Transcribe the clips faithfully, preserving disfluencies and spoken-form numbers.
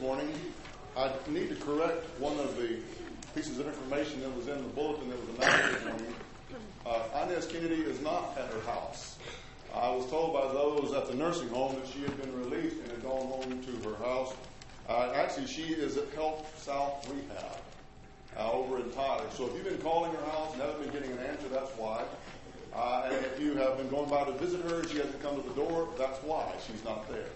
morning, I need to correct one of the pieces of information that was in the bulletin that was announced this morning. Uh, Inez Kennedy is not at her house. I was told by those at the nursing home that she had been released and had gone home to her house. Uh, actually, she is at Health South Rehab uh, over in Tyler. So if you've been calling her house and haven't been getting an answer, that's why. Uh, and if you have been going by to visit her and she hasn't come to the door, that's why she's not there.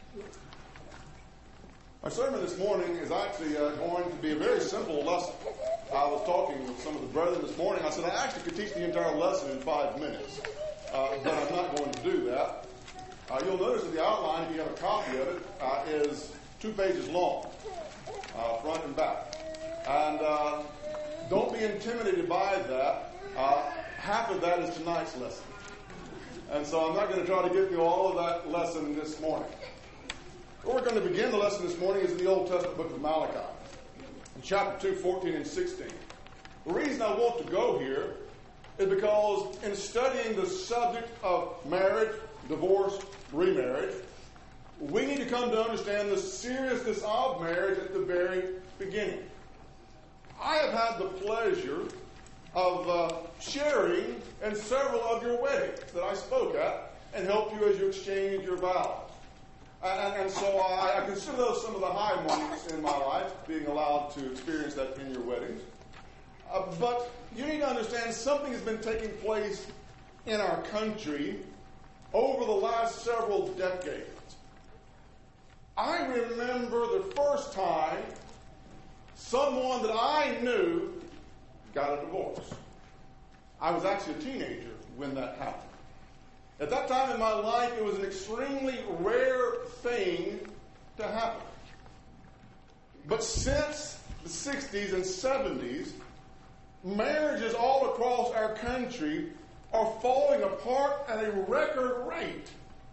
My sermon this morning is actually uh, going to be a very simple lesson. I was talking with some of the brethren this morning. I said I actually could teach the entire lesson in five minutes, uh, but I'm not going to do that. Uh, you'll notice that the outline, if you have a copy of it, uh, is two pages long, uh, front and back. And uh, don't be intimidated by that. Uh, half of that is tonight's lesson. And so I'm not going to try to get through all of that lesson this morning. Where we're going to begin the lesson this morning is in the Old Testament book of Malachi, in chapter two, fourteen and sixteen. The reason I want to go here is because in studying the subject of marriage, divorce, remarriage, we need to come to understand the seriousness of marriage at the very beginning. I have had the pleasure of uh, sharing in several of your weddings that I spoke at and helped you as you exchanged your vows. And, and so I, I consider those some of the high moments in my life, being allowed to experience that in your weddings. Uh, but you need to understand something has been taking place in our country over the last several decades. I remember the first time someone that I knew got a divorce. I was actually a teenager when that happened. At that time in my life, it was an extremely rare thing to happen. But since the sixties and seventies, marriages all across our country are falling apart at a record rate.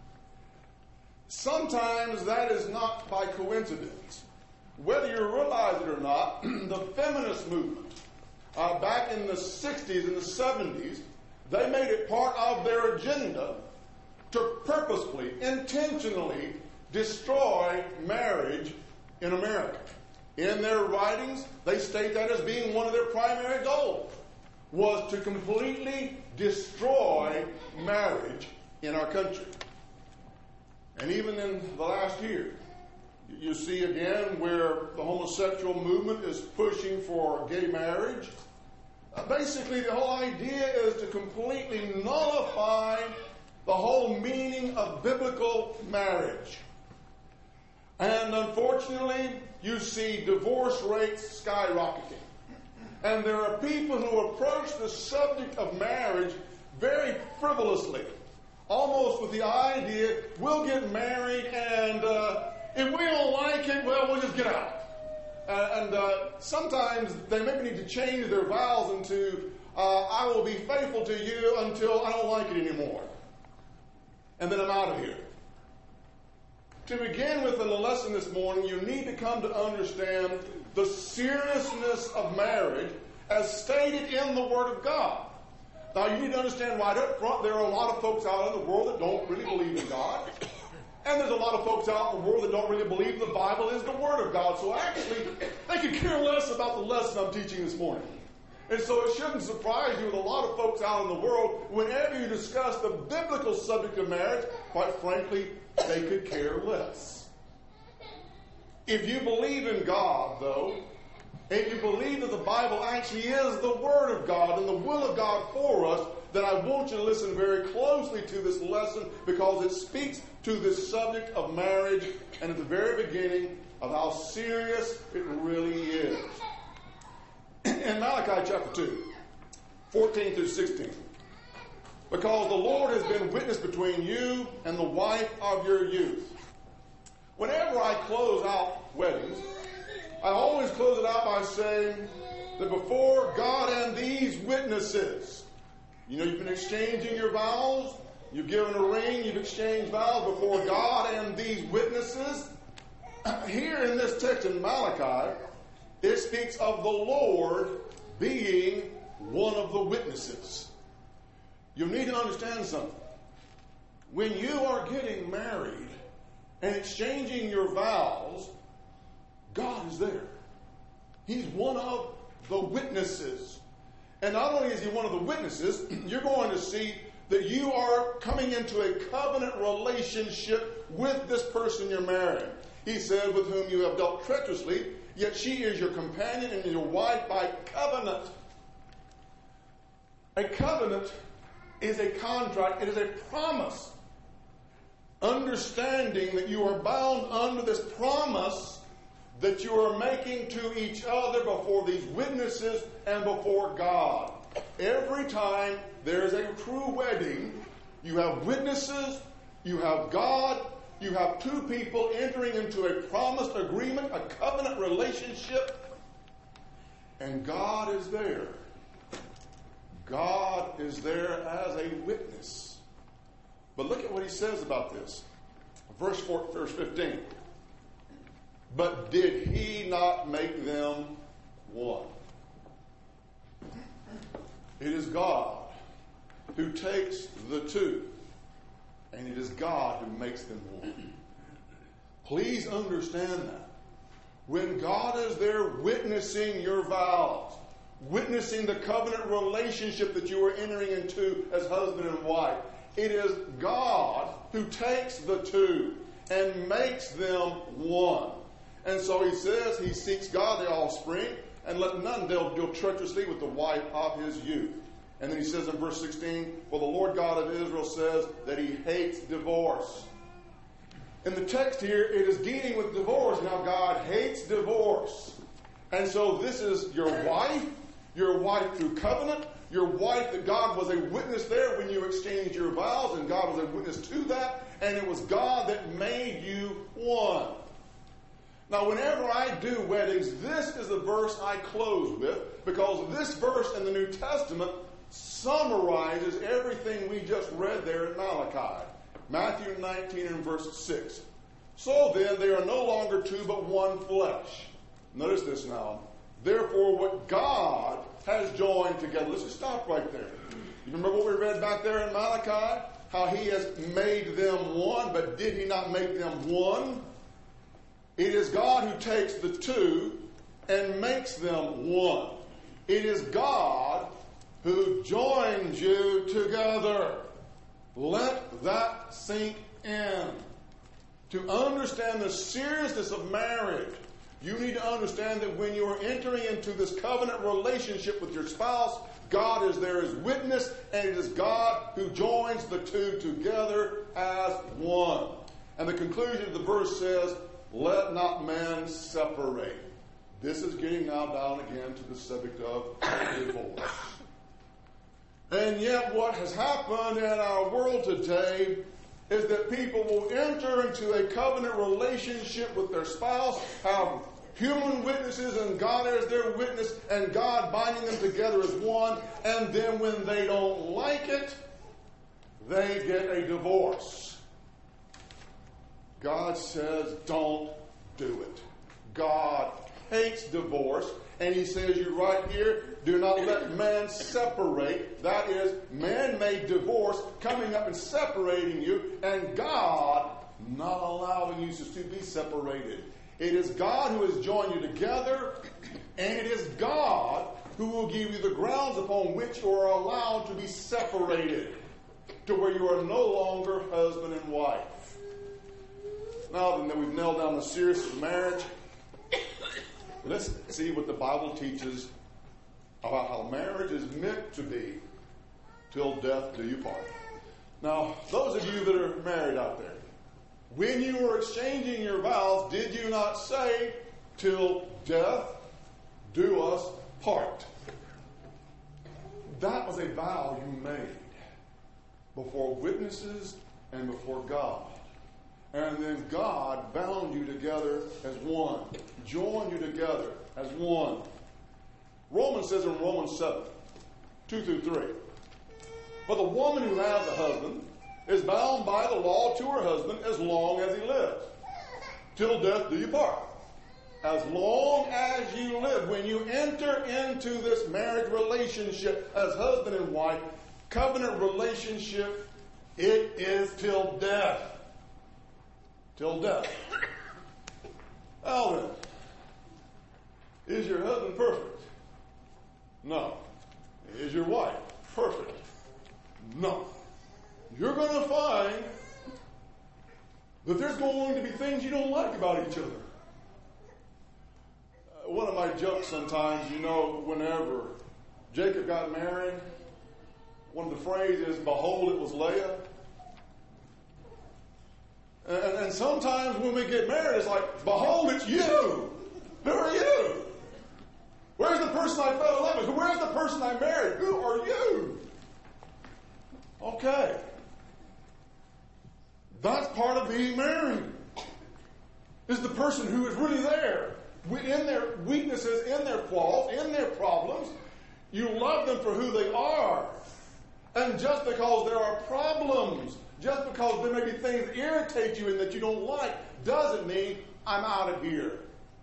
Sometimes that is not by coincidence. Whether you realize it or not, the feminist movement, uh, back in the sixties and the seventies, they made it part of their agenda to purposefully, intentionally destroy marriage in America. In their writings, they state that as being one of their primary goals, was to completely destroy marriage in our country. And even in the last year, you see again where the homosexual movement is pushing for gay marriage. Uh, basically, the whole idea is to completely nullify the whole meaning of biblical marriage. And unfortunately, you see divorce rates skyrocketing. And there are people who approach the subject of marriage very frivolously, almost with the idea, we'll get married and uh, if we don't like it, well, we'll just get out. Uh, and uh, sometimes they maybe need to change their vows into, uh, I will be faithful to you until I don't like it anymore. And then I'm out of here. To begin with in the lesson this morning, you need to come to understand the seriousness of marriage as stated in the Word of God. Now, you need to understand right up front, there are a lot of folks out in the world that don't really believe in God. And there's a lot of folks out in the world that don't really believe the Bible is the Word of God. So actually, they could care less about the lesson I'm teaching this morning. And so it shouldn't surprise you with a lot of folks out in the world, whenever you discuss the biblical subject of marriage, quite frankly, they could care less. If you believe in God, though, if you believe that the Bible actually is the Word of God and the will of God for us, then I want you to listen very closely to this lesson because it speaks to this subject of marriage and at the very beginning of how serious it really is. In Malachi chapter two, fourteen through sixteen, because the Lord has been witness between you and the wife of your youth. Whenever I close out weddings, I always close it out by saying that before God and these witnesses, you know, you've been exchanging your vows, you've given a ring, you've exchanged vows before God and these witnesses. Here in this text in Malachi, it speaks of the Lord being one of the witnesses. You need to understand something. When you are getting married and exchanging your vows, God is there. He's one of the witnesses. And not only is he one of the witnesses, you're going to see that you are coming into a covenant relationship with this person you're marrying. He said, with whom you have dealt treacherously, yet she is your companion and your wife by covenant. A covenant is a contract. It is a promise. Understanding that you are bound under this promise that you are making to each other before these witnesses and before God. Every time there is a true wedding, you have witnesses, you have God, you have two people entering into a promised agreement, a covenant relationship, and God is there. God is there as a witness. But look at what he says about this. Verse four, verse fifteen. But did he not make them one? It is God who takes the two, and it is God who makes them one. Please understand that. When God is there witnessing your vows, witnessing the covenant relationship that you are entering into as husband and wife, it is God who takes the two and makes them one. And so he says he seeks godly offspring, and let none deal, deal treacherously with the wife of his youth. And then he says in verse sixteen, for the Lord God of Israel says that he hates divorce. In the text here, it is dealing with divorce. Now, God hates divorce. And so this is your wife, your wife through covenant, your wife that God was a witness there when you exchanged your vows, and God was a witness to that, and it was God that made you one. Now, whenever I do weddings, this is the verse I close with, because this verse in the New Testament summarizes everything we just read there in Malachi. Matthew nineteen and verse six. So then, they are no longer two but one flesh. Notice this now. Therefore, what God has joined together. Let's just stop right there. You remember what we read back there in Malachi? How he has made them one, but did he not make them one? It is God who takes the two and makes them one. It is God who joins you together. Let that sink in. To understand the seriousness of marriage, you need to understand that when you are entering into this covenant relationship with your spouse, God is there as witness, and it is God who joins the two together as one. And the conclusion of the verse says, let not man separate. This is getting now down again to the subject of divorce. And yet what has happened in our world today is that people will enter into a covenant relationship with their spouse, have human witnesses, and God as their witness, and God binding them together as one, and then when they don't like it, they get a divorce. God says, don't do it. God hates divorce, and he says, you right here, do not let man separate. That is, man-made divorce coming up and separating you, and God not allowing you to be separated. It is God who has joined you together, and it is God who will give you the grounds upon which you are allowed to be separated, to where you are no longer husband and wife. Now that we've nailed down the seriousness of marriage, let's see what the Bible teaches about how marriage is meant to be till death do you part. Now, those of you that are married out there, when you were exchanging your vows, did you not say, till death do us part? That was a vow you made before witnesses and before God. And then God bound you together as one, joined you together as one. Romans says in Romans seven, two through three, for the woman who has a husband is bound by the law to her husband as long as he lives. Till death do you part. As long as you live. When you enter into this marriage relationship as husband and wife, covenant relationship, it is till death. Till death. Well then, Is your husband perfect? No. Is your wife perfect? No. You're going to find that there's going to be things you don't like about each other. Uh, one of my jokes sometimes, you know, whenever Jacob got married, one of the phrases, behold, it was Leah. And, and sometimes when we get married, it's like, behold, it's you. Who are you? Where's the person I fell in love with? Where's the person I married? Who are you? Okay. That's part of being married. Is the person who is really there. In their weaknesses, in their flaws, in their problems. You love them for who they are. And just because there are problems, just because there may be things that irritate you and that you don't like, doesn't mean I'm out of here.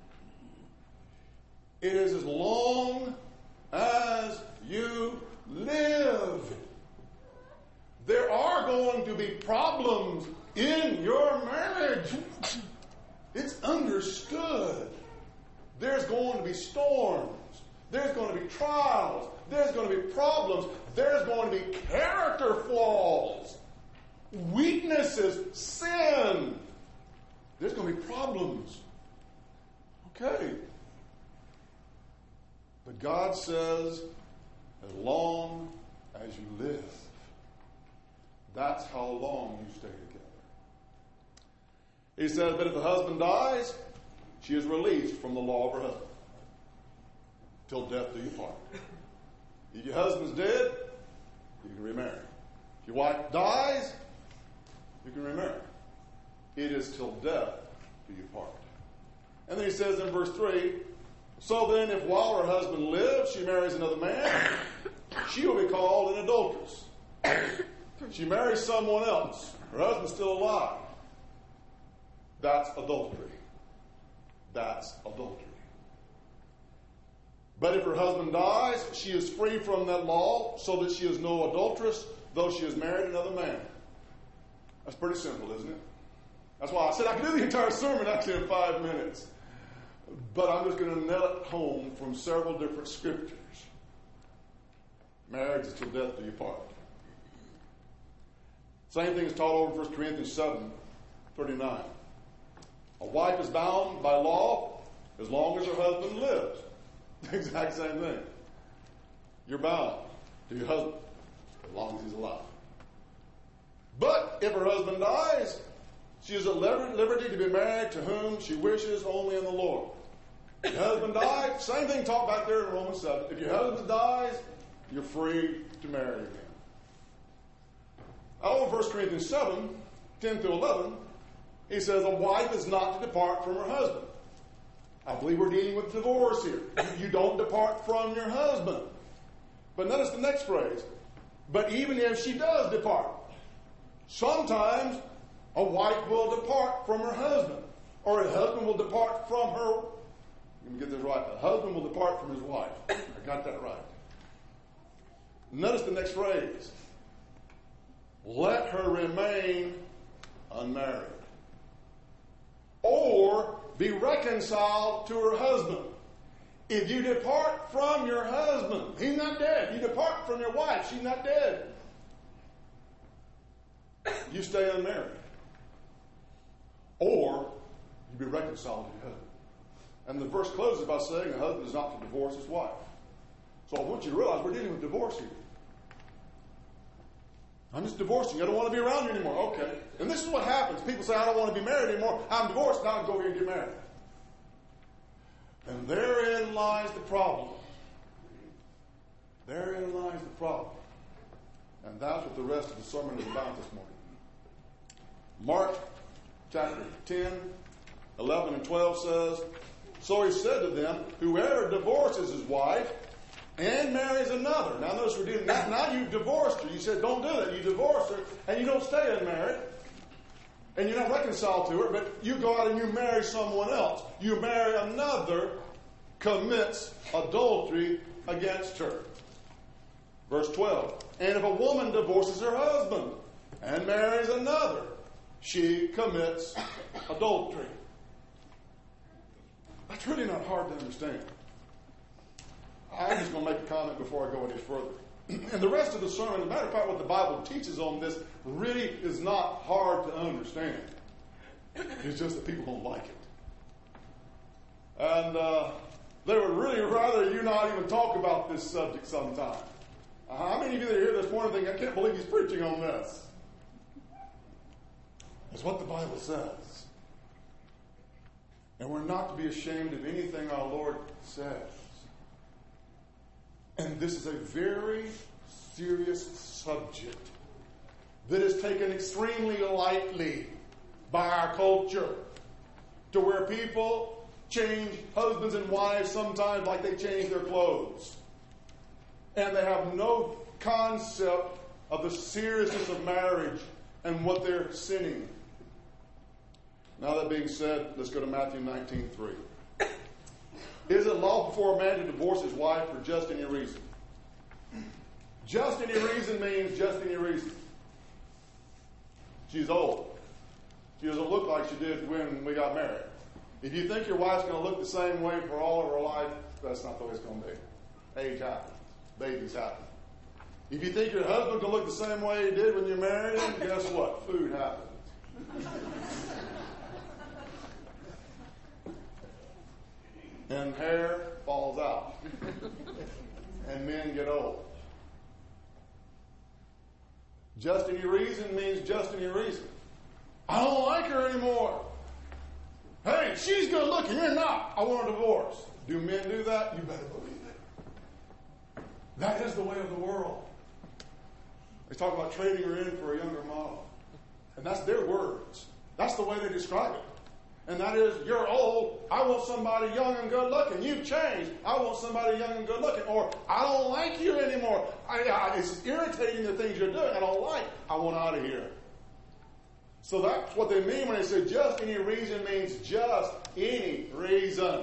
It is as long as you live. There are going to be problems in your marriage. It's understood. There's going to be storms. There's going to be trials. There's going to be problems. There's going to be character flaws, weaknesses, sin. There's going to be problems. Okay. But God says, as long as you live, that's how long you stay together. He says, but if the husband dies, she is released from the law of her husband. Till death do you part. If your husband's dead, you can remarry. If your wife dies, you can remarry. It is till death do you part. And then he says in verse three, so then if while her husband lives, she marries another man, she will be called an adulteress. She marries someone else. Her husband's still alive. That's adultery. That's adultery. But if her husband dies, she is free from that law, so that she is no adulteress, though she has married another man. That's pretty simple, isn't it? That's why I said I could do the entire sermon actually in five minutes. But I'm just going to nail it home from several different scriptures. Marriage is till death do you part. Same thing is taught over in First Corinthians seven thirty-nine. A wife is bound by law as long as her husband lives. The exact same thing. You're bound to your husband as long as he's alive. But if her husband dies, she is at liberty to be married to whom she wishes only in the Lord. If your husband died, same thing taught back there in Romans seven. If your husband dies, you're free to marry again. Over in First Corinthians seven, ten through eleven, he says a wife is not to depart from her husband. I believe we're dealing with divorce here. You don't depart from your husband. But notice the next phrase. But even if she does depart, sometimes a wife will depart from her husband. Or a husband will depart from her. Let me get this right. A husband will depart from his wife. I got that right. Notice the next phrase. Let her remain unmarried. Or be reconciled to her husband. If you depart from your husband, he's not dead. You depart from your wife, she's not dead. You stay unmarried. Or you be reconciled to your husband. And the verse closes by saying a husband is not to divorce his wife. So I want you to realize we're dealing with divorce here. I'm just divorcing. I don't want to be around you anymore. Okay. And this is what happens. People say, I don't want to be married anymore. I'm divorced. Now I can go over here and get married. And therein lies the problem. Therein lies the problem. And that's what the rest of the sermon is about this morning. Mark chapter ten, eleven and twelve says, so he said to them, whoever divorces his wife and marries another. Now notice we're doing that. Now you've divorced her. You said don't do that. You divorce her and you don't stay unmarried. And you're not reconciled to her, but you go out and you marry someone else. You marry another, commits adultery against her. Verse twelve. And if a woman divorces her husband and marries another, she commits adultery. That's really not hard to understand. I'm just going to make a comment before I go any further. And the rest of the sermon, as a matter of fact, what the Bible teaches on this really is not hard to understand. It's just that people don't like it. And uh, they would really rather you not even talk about this subject sometime. Uh, how many of you that are here this morning think, I can't believe he's preaching on this? It's what the Bible says. And we're not to be ashamed of anything our Lord says. And this is a very serious subject that is taken extremely lightly by our culture, to where people change husbands and wives sometimes like they change their clothes. And they have no concept of the seriousness of marriage and what they're sinning. Now that being said, let's go to Matthew nineteen three. Is it lawful for a man to divorce his wife for just any reason? Just any reason means just any reason. She's old. She doesn't look like she did when we got married. If you think your wife's going to look the same way for all of her life, that's not the way it's going to be. Age happens. Babies happen. If you think your husband's going to look the same way he did when you married him, guess what? Food happens. And hair falls out. And men get old. Just any reason means just any reason. I don't like her anymore. Hey, she's good looking, you're not. I want a divorce. Do men do that? You better believe it. That is the way of the world. They talk about trading her in for a younger model. And that's their words. That's the way they describe it. And that is, you're old, I want somebody young and good looking. You've changed, I want somebody young and good looking. Or, I don't like you anymore. I, I, it's irritating the things you're doing. I don't like. I want out of here. So that's what they mean when they say just any reason means just any reason.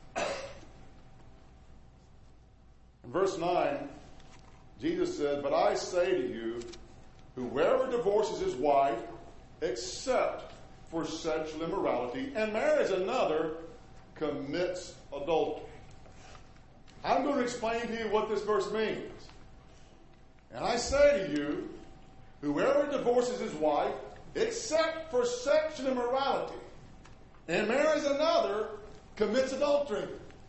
In verse nine, Jesus said, but I say to you, whoever divorces his wife, except for sexual immorality, and marries another, commits adultery. I'm going to explain to you what this verse means. And I say to you, whoever divorces his wife, except for sexual immorality, and marries another, commits adultery.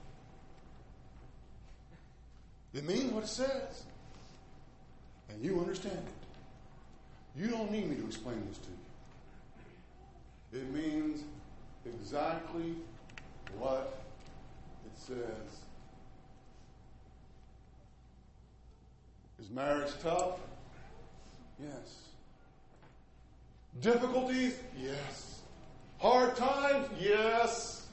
It means what it says. And you understand it. You don't need me to explain this to you. It means exactly what it says. Is marriage tough? Yes. Difficulties? Yes. Hard times? Yes.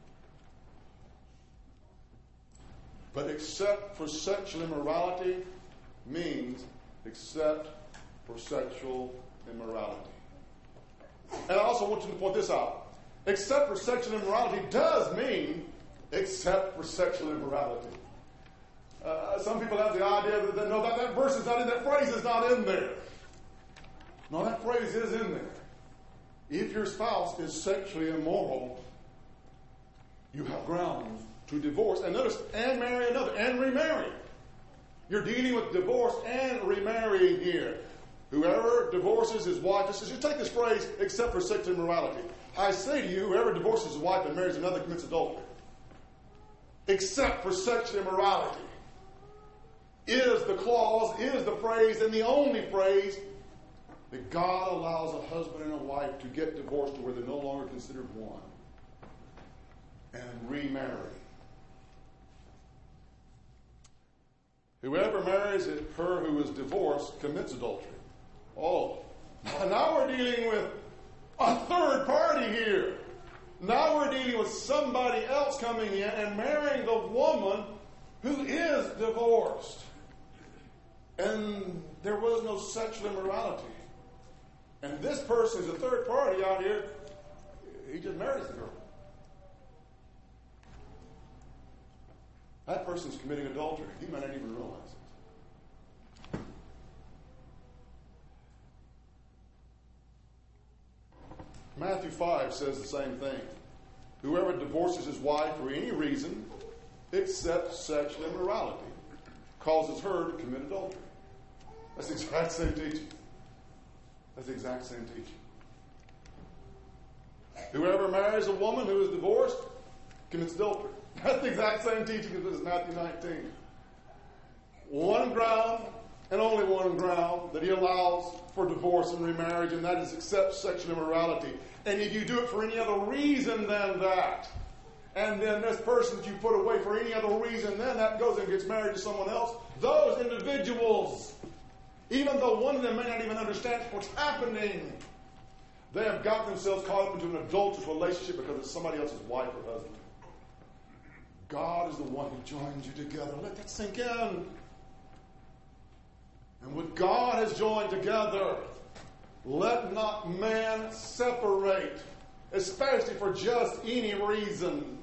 But except for sexual immorality means except for sexual immorality. And I also want you to point this out. Except for sexual immorality does mean except for sexual immorality. Uh, some people have the idea that, that no, that, that verse is not in, that phrase is not in there. No, that phrase is in there. If your spouse is sexually immoral, you have grounds to divorce. And notice, and marry another, and remarry. You're dealing with divorce and remarrying here. Whoever divorces his wife, just, just take this phrase, except for sexual immorality. I say to you, whoever divorces his wife and marries another commits adultery. Except for sexual immorality is the clause, is the phrase, and the only phrase that God allows a husband and a wife to get divorced to where they're no longer considered one and remarry. Whoever marries her who is divorced commits adultery. Oh, now we're dealing with a third party here. Now we're dealing with somebody else coming in and marrying the woman who is divorced. And there was no sexual immorality. And this person is a third party out here. He just marries the girl. That person's committing adultery. He might not even realize it. Matthew five says the same thing. Whoever divorces his wife for any reason except sexual immorality causes her to commit adultery. That's the exact same teaching. That's the exact same teaching. Whoever marries a woman who is divorced commits adultery. That's the exact same teaching as Matthew nineteen. One ground, and only one ground, that he allows for divorce and remarriage, and that is except sexual immorality. And if you do it for any other reason than that, and then this person that you put away for any other reason than that goes and gets married to someone else, those individuals, even though one of them may not even understand what's happening, they have gotten themselves caught up into an adulterous relationship because it's somebody else's wife or husband. God is the one who joins you together. Let that sink in. And what God has joined together, let not man separate, especially for just any reason.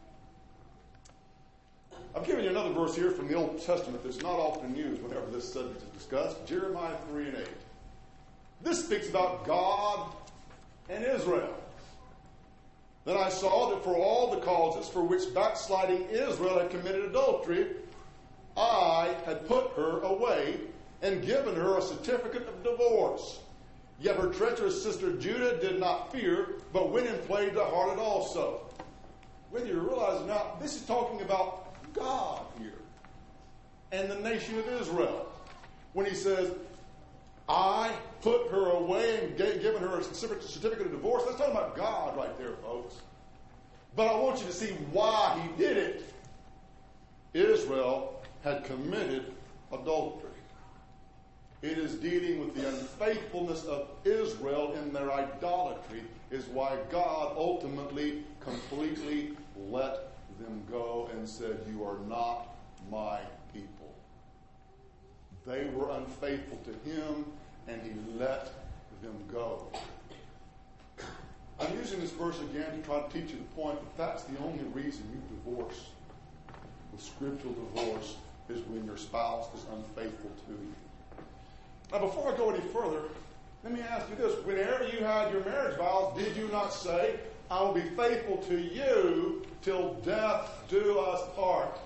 I've given you another verse here from the Old Testament that's not often used whenever this subject is discussed. Jeremiah three and eight. This speaks about God and Israel. Then I saw that for all the causes for which backsliding Israel had committed adultery, I had put her away and given her a certificate of divorce. Yet her treacherous sister Judah did not fear, but went and played the harlot also. Whether you realize or not, this is talking about God here and the nation of Israel. When he says, I put her away and gave, given her a certificate of divorce, that's talking about God right there, folks. But I want you to see why he did it. Israel had committed adultery. It is dealing with the unfaithfulness of Israel in their idolatry is why God ultimately, completely let them go and said, you are not my people. They were unfaithful to him, and he let them go. I'm using this verse again to try to teach you the point that that's the only reason you divorce with scriptural divorce is when your spouse is unfaithful to you. Now, before I go any further, let me ask you this. Whenever you had your marriage vows, did you not say, I will be faithful to you till death do us part?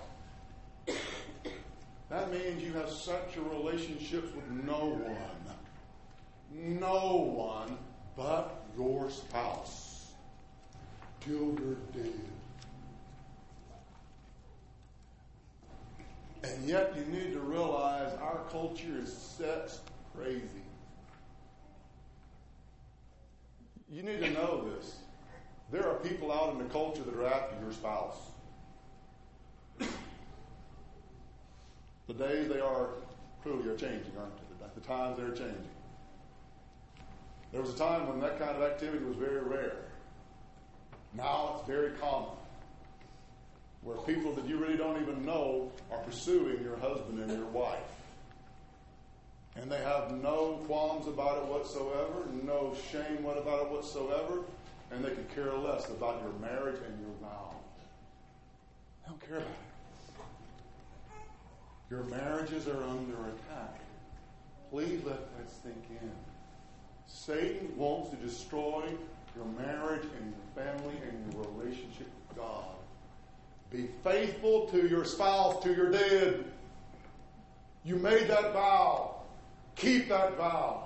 That means you have sexual relationships with no one. No one but your spouse. Till you're dead. And yet you need to realize our culture is sex crazy. You need to know this. There are people out in the culture that are after your spouse. The days they are clearly are changing, aren't they? The times they're changing. There was a time when that kind of activity was very rare. Now it's very common. Where people that you really don't even know are pursuing your husband and your wife. And they have no qualms about it whatsoever, no shame about it whatsoever, and they could care less about your marriage and your vow. They don't care about it. Your marriages are under attack. Please let that sink in. Satan wants to destroy your marriage and your family and your relationship with God. Be faithful to your spouse, to your dead. You made that vow. Keep that vow.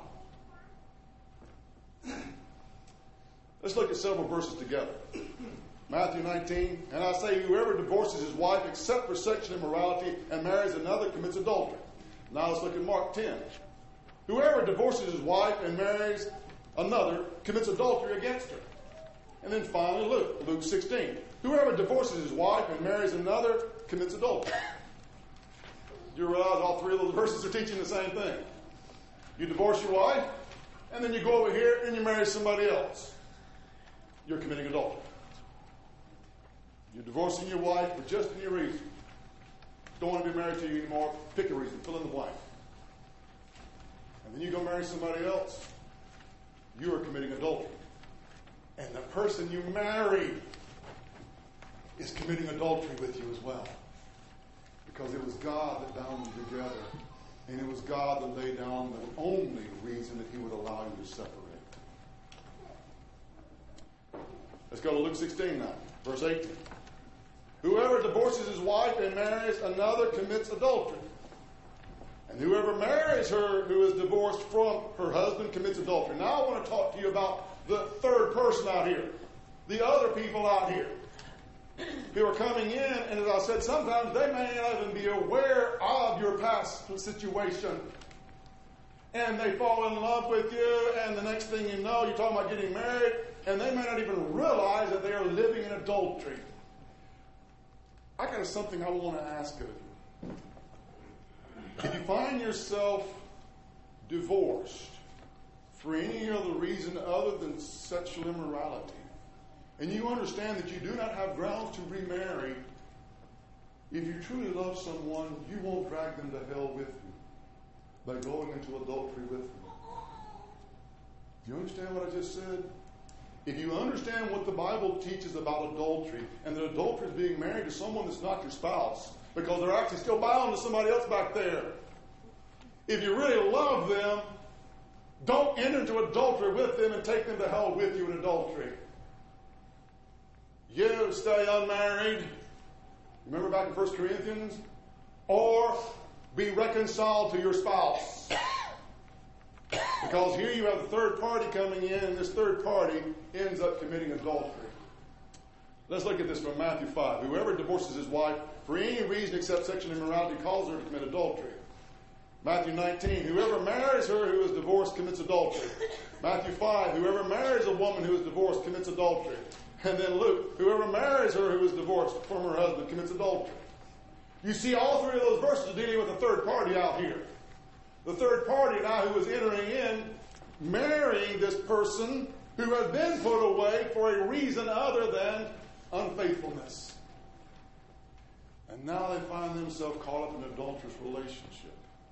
Let's look at several verses together. Matthew nineteen, and I say, whoever divorces his wife except for sexual immorality and marries another commits adultery. Now let's look at Mark ten. Whoever divorces his wife and marries another commits adultery against her. And then finally Luke, Luke sixteen. Whoever divorces his wife and marries another commits adultery. You realize all three of those verses are teaching the same thing. You divorce your wife, and then you go over here and you marry somebody else. You're committing adultery. You're divorcing your wife for just any reason. Don't want to be married to you anymore. Pick a reason. Fill in the blank. And then you go marry somebody else. You are committing adultery. And the person you married is committing adultery with you as well. Because it was God that bound you together. And it was God that laid down the only reason that he would allow you to separate. Let's go to Luke sixteen now, verse eighteen. Whoever divorces his wife and marries another commits adultery. And whoever marries her who is divorced from her husband commits adultery. Now I want to talk to you about the third person out here, the other people out here who are coming in, and as I said, sometimes they may not even be aware of your past situation. And they fall in love with you, and the next thing you know, you're talking about getting married, and they may not even realize that they are living in adultery. I got something I want to ask of you. If you find yourself divorced for any other reason other than sexual immorality, and you understand that you do not have grounds to remarry, if you truly love someone, you won't drag them to hell with you by going into adultery with them. Do you understand what I just said? If you understand what the Bible teaches about adultery, and that adultery is being married to someone that's not your spouse, because they're actually still bound to somebody else back there. If you really love them, don't enter into adultery with them and take them to hell with you in adultery. You stay unmarried. Remember back in First Corinthians? Or be reconciled to your spouse. Because here you have the third party coming in, and this third party ends up committing adultery. Let's look at this from Matthew five. Whoever divorces his wife for any reason except sexual immorality calls her to commit adultery. Matthew nineteen. Whoever marries her who is divorced commits adultery. Matthew five. Whoever marries a woman who is divorced commits adultery. And then Luke. Whoever marries her who is divorced from her husband commits adultery. You see, all three of those verses are dealing with a third party out here. The third party now who is entering in, marrying this person who has been put away for a reason other than unfaithfulness. And now they find themselves caught up in an adulterous relationship.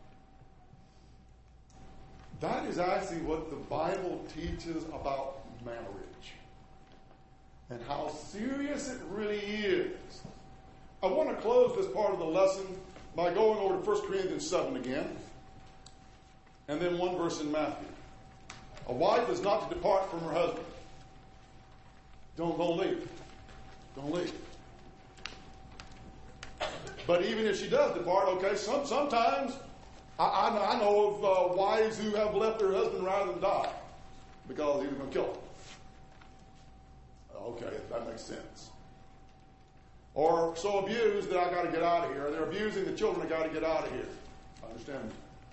That is actually what the Bible teaches about marriage. And how serious it really is. I want to close this part of the lesson by going over to First Corinthians seven again. And then one verse in Matthew. A wife is not to depart from her husband. Don't, don't leave. Don't leave. But even if she does depart, okay, some, sometimes I, I, I know of uh, wives who have left their husband rather than die because he was going to kill them. Okay, that makes sense. Or so abused that I got to get out of here. Or they're abusing the children, I got to get out of here. I understand.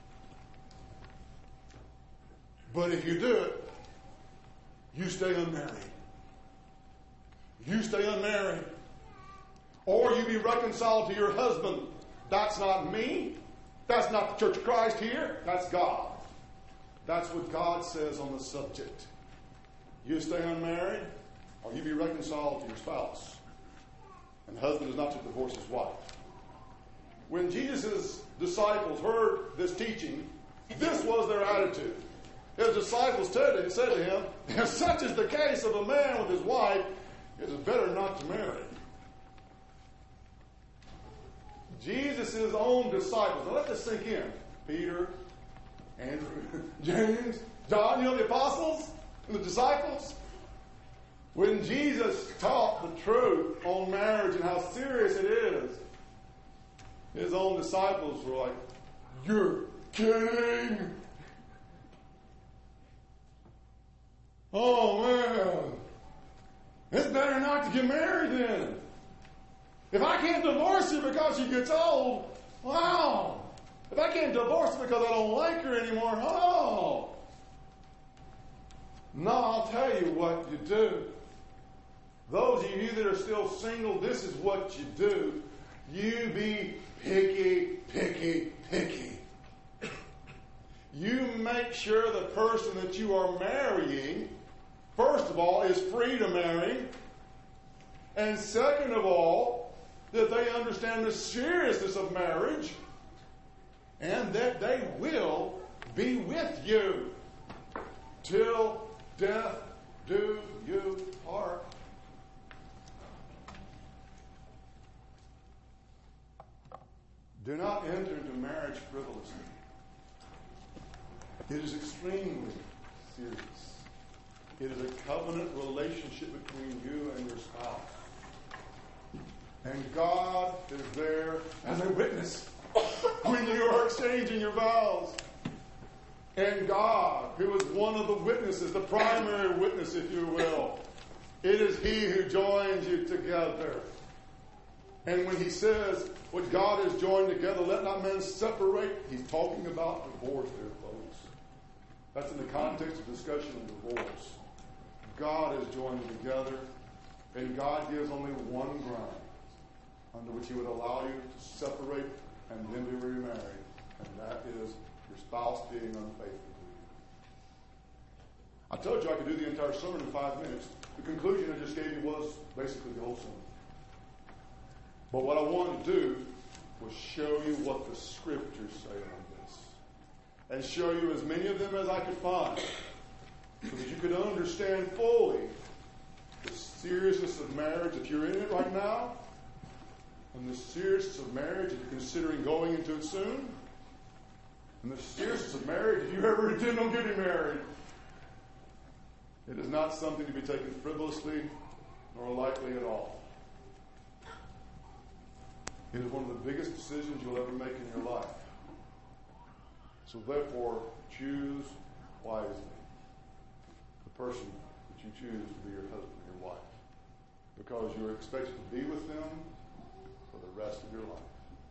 But if you do it, you stay unmarried. You stay unmarried. Or you be reconciled to your husband. That's not me. That's not the Church of Christ here. That's God. That's what God says on the subject. You stay unmarried, or you be reconciled to your spouse. And the husband is not to divorce his wife. When Jesus' disciples heard this teaching, this was their attitude. His disciples said to him, if such is the case of a man with his wife, it is better not to marry. Jesus' own disciples. Now let this sink in. Peter, Andrew, James, John, you know the apostles and the disciples? When Jesus taught the truth on marriage and how serious it is, his own disciples were like, you're kidding? Oh, man. It's better not to get married then. If I can't divorce her because she gets old, wow. If I can't divorce her because I don't like her anymore, oh. No, I'll tell you what you do. Those of you that are still single, this is what you do. You be picky, picky, picky. You make sure the person that you are marrying, first of all, is free to marry. And second of all, that they understand the seriousness of marriage and that they will be with you till death do you part. Do not enter into marriage frivolously. It is extremely serious. It is a covenant relationship between you and your spouse. And God is there as a witness when you are exchanging your vows. And God, who is one of the witnesses, the primary witness, if you will, it is He who joins you together. And when He says, what God has joined together, let not men separate, He's talking about divorce there, folks. That's in the context of discussion of divorce. God has joined them together, and God gives only one ground under which He would allow you to separate and then be remarried, and that is your spouse being unfaithful to you. I told you I could do the entire sermon in five minutes. The conclusion I just gave you was basically the whole sermon. But what I wanted to do was show you what the Scriptures say on this, and show you as many of them as I could find, so that you could understand fully the seriousness of marriage if you're in it right now, and the seriousness of marriage if you're considering going into it soon, and the seriousness of marriage if you ever intend on getting married. It is not something to be taken frivolously nor lightly at all. It is one of the biggest decisions you'll ever make in your life. So therefore, choose wisely the person that you choose to be your husband, your wife, because you're expected to be with them for the rest of your life.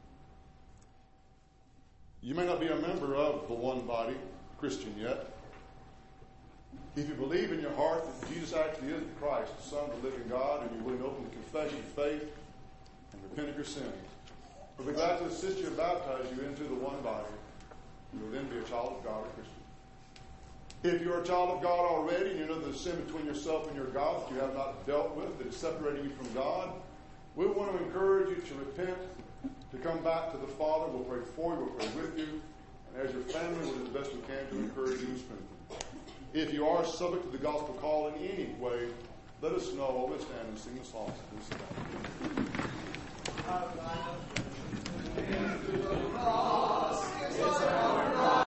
You may not be a member of the one body Christian yet. If you believe in your heart that Jesus actually is the Christ, the Son of the living God, and you're willing to open the confession of faith and repent of your sins, we'll be glad to assist you and baptize you into the one body. You will then be a child of God, a Christian. If you're a child of God already and you know the sin between yourself and your God that you have not dealt with, that is separating you from God, we want to encourage you to repent, to come back to the Father. We'll pray for you, we'll pray with you, and as your family, we'll do the best we can to encourage you and strengthen you. If you are subject to the gospel call in any way, let us know. Let's stand and sing the song.